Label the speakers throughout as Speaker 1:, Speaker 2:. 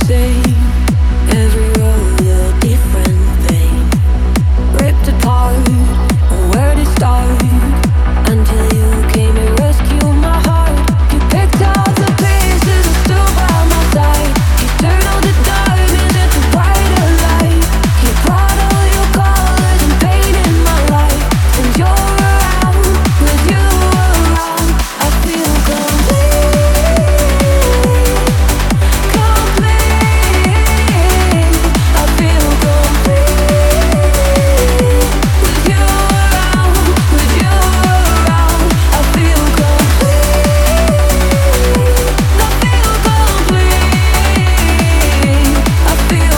Speaker 1: same. Every road a different thing. Ripped apart, where to start? Until you came and rescued my heart. You picked up the pieces and stood by my side. You turned all the darkness into brighter light. You brought all your colors and painted my life. Since you're around, with you around, I feel complete. I feel complete. With you around, I feel complete. I feel complete. I feel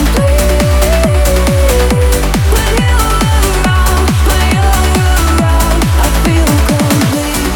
Speaker 1: complete. With you around, I feel complete.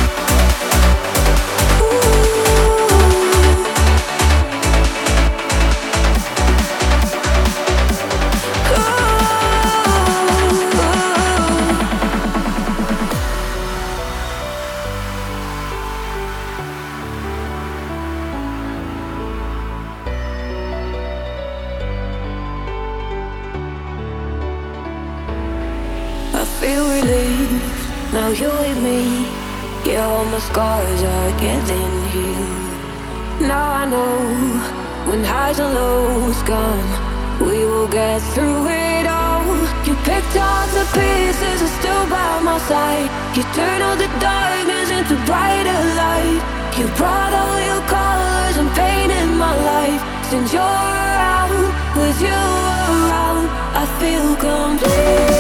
Speaker 1: I feel relief, now you're with me. Yeah, all my scars are getting healed. Now I know, when highs and lows come, we will get through it all. You picked up the pieces and still by my side. You turned all the darkness into brighter light. You brought all your colors and painted my life. Since you're around, with you around, I feel complete.